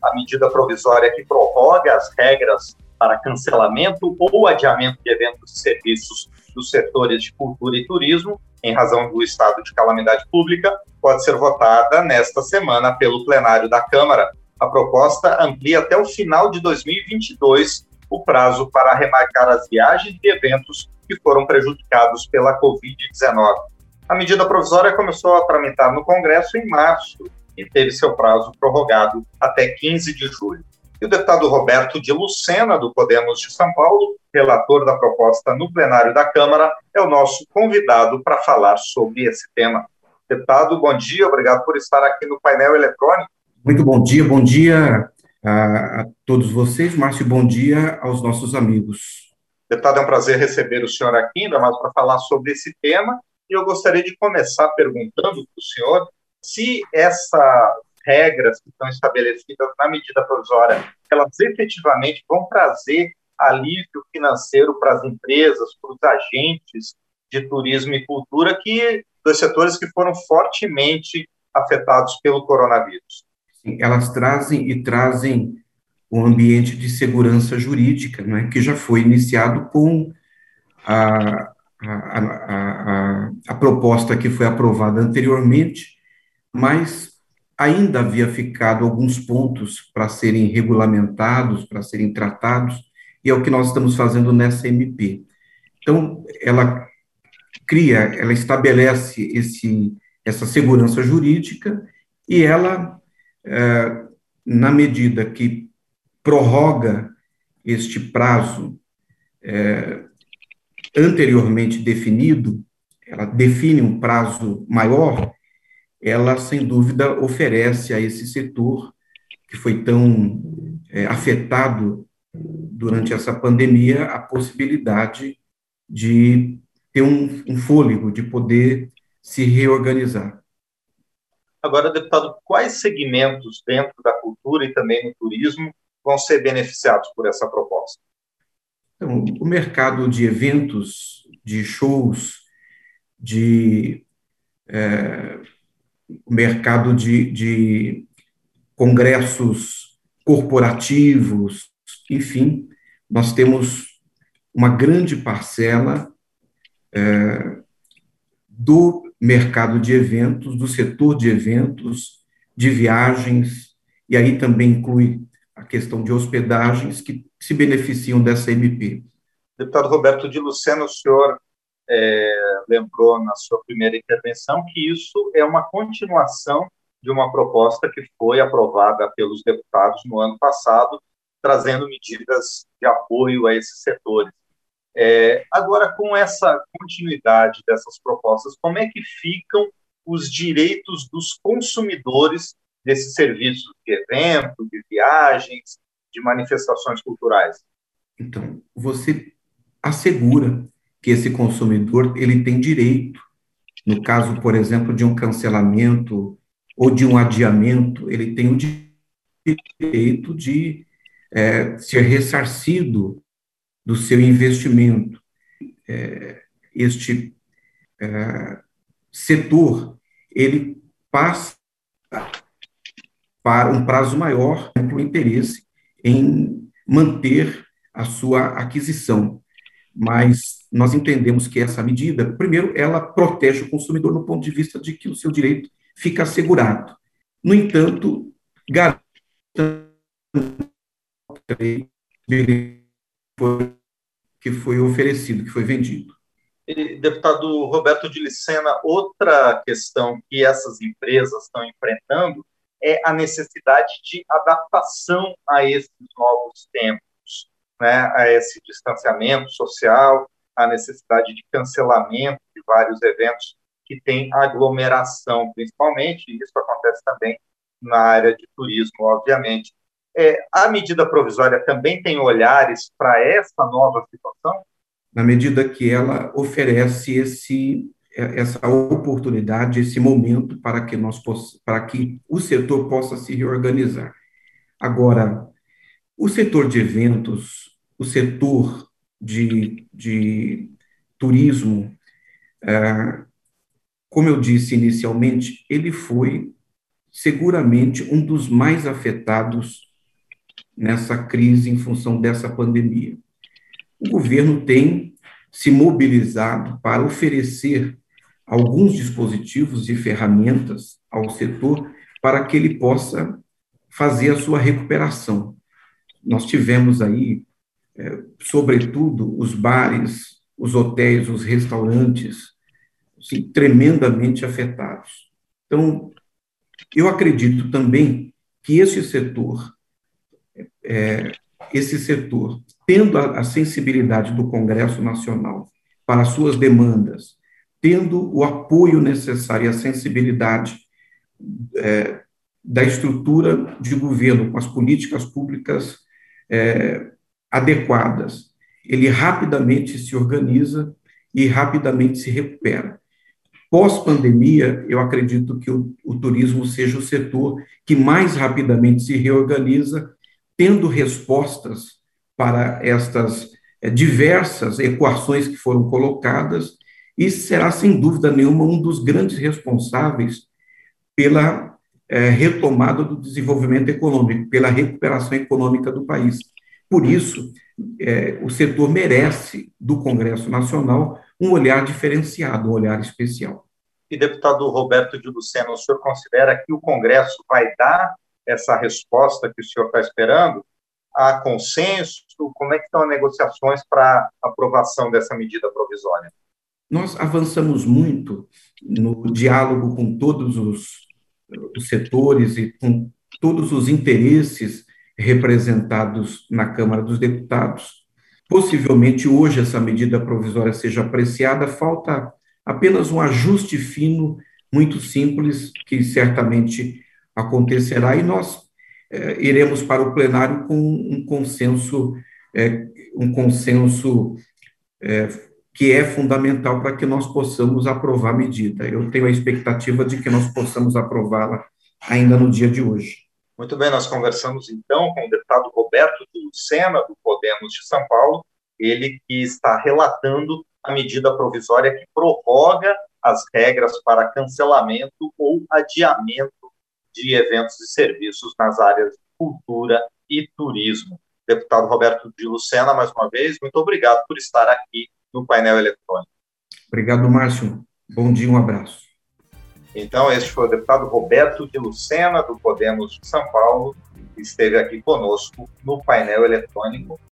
a medida provisória que prorroga as regras para cancelamento ou adiamento de eventos e serviços dos setores de cultura e turismo, em razão do estado de calamidade pública, pode ser votada nesta semana pelo plenário da Câmara. A proposta amplia até o final de 2022 o prazo para remarcar as viagens e eventos que foram prejudicados pela Covid-19. A medida provisória começou a tramitar no Congresso em março e teve seu prazo prorrogado até 15 de julho. E o deputado Roberto de Lucena, do Podemos de São Paulo, relator da proposta no plenário da Câmara, é o nosso convidado para falar sobre esse tema. Deputado, bom dia, obrigado por estar aqui no painel eletrônico. Muito bom dia a todos vocês, Márcio, bom dia aos nossos amigos. Deputado, é um prazer receber o senhor aqui, ainda mais para falar sobre esse tema, e eu gostaria de começar perguntando para o senhor se essas regras que estão estabelecidas na medida provisória, elas efetivamente vão trazer alívio financeiro para as empresas, para os agentes de turismo e cultura, dos setores que foram fortemente afetados pelo coronavírus. Sim, elas trazem um ambiente de segurança jurídica, né, que já foi iniciado com a proposta que foi aprovada anteriormente, mas ainda havia ficado alguns pontos para serem regulamentados, para serem tratados, e é o que nós estamos fazendo nessa MP. Então, ela estabelece essa segurança jurídica, e ela, na medida que prorroga este prazo anteriormente definido, ela define um prazo maior, ela, sem dúvida, oferece a esse setor que foi tão afetado durante essa pandemia a possibilidade de ter um fôlego, de poder se reorganizar. Agora, deputado, quais segmentos dentro da cultura e também no turismo vão ser beneficiados por essa proposta? Então, o mercado de eventos, de shows, o mercado de congressos corporativos, enfim, nós temos uma grande parcela do mercado de eventos, do setor de eventos, de viagens, e aí também inclui a questão de hospedagens que se beneficiam dessa MP. Deputado Roberto de Lucena, o senhor lembrou na sua primeira intervenção que isso é uma continuação de uma proposta que foi aprovada pelos deputados no ano passado, trazendo medidas de apoio a esses setores. Agora, com essa continuidade dessas propostas, como é que ficam os direitos dos consumidores desses serviços de evento, de viagens, de manifestações culturais? Então, você assegura que esse consumidor ele tem direito, no caso, por exemplo, de um cancelamento ou de um adiamento, ele tem o direito de ser ressarcido do seu investimento. Este setor, ele passa para um prazo maior, o interesse em manter a sua aquisição. Mas nós entendemos que essa medida, primeiro, ela protege o consumidor no ponto de vista de que o seu direito fica assegurado. No entanto, garante que foi oferecido, que foi vendido. E, deputado Roberto de Lucena, outra questão que essas empresas estão enfrentando é a necessidade de adaptação a esses novos tempos, né, a esse distanciamento social, a necessidade de cancelamento de vários eventos que têm aglomeração, principalmente, e isso acontece também na área de turismo, obviamente. A medida provisória também tem olhares para essa nova situação? Na medida que ela oferece essa oportunidade, esse momento para que o setor possa se reorganizar. Agora, o setor de eventos, o setor de turismo, como eu disse inicialmente, ele foi seguramente um dos mais afetados nessa crise em função dessa pandemia. O governo tem se mobilizado para oferecer alguns dispositivos e ferramentas ao setor para que ele possa fazer a sua recuperação. Nós tivemos aí, sobretudo, os bares, os hotéis, os restaurantes, assim, tremendamente afetados. Então, eu acredito também que esse setor, tendo a sensibilidade do Congresso Nacional para suas demandas, tendo o apoio necessário e a sensibilidade da estrutura de governo, com as políticas públicas adequadas, ele rapidamente se organiza e rapidamente se recupera. Pós-pandemia, eu acredito que o turismo seja o setor que mais rapidamente se reorganiza, tendo respostas para estas diversas equações que foram colocadas, e será, sem dúvida nenhuma, um dos grandes responsáveis pela retomada do desenvolvimento econômico, pela recuperação econômica do país. Por isso, o setor merece, do Congresso Nacional, um olhar diferenciado, um olhar especial. E, deputado Roberto de Lucena, o senhor considera que o Congresso vai dar essa resposta que o senhor está esperando? Há consenso? Como é que estão as negociações para aprovação dessa medida provisória? Nós avançamos muito no diálogo com todos os setores e com todos os interesses representados na Câmara dos Deputados. Possivelmente hoje essa medida provisória seja apreciada, falta apenas um ajuste fino, muito simples, que certamente acontecerá, e nós iremos para o plenário com um consenso que é fundamental para que nós possamos aprovar a medida. Eu tenho a expectativa de que nós possamos aprová-la ainda no dia de hoje. Muito bem, nós conversamos então com o deputado Roberto de Lucena, do Podemos de São Paulo, ele que está relatando a medida provisória que prorroga as regras para cancelamento ou adiamento de eventos e serviços nas áreas de cultura e turismo. Deputado Roberto de Lucena, mais uma vez, muito obrigado por estar aqui no painel eletrônico. Obrigado, Márcio. Bom dia, um abraço. Então, este foi o deputado Roberto de Lucena, do Podemos de São Paulo, que esteve aqui conosco no painel eletrônico.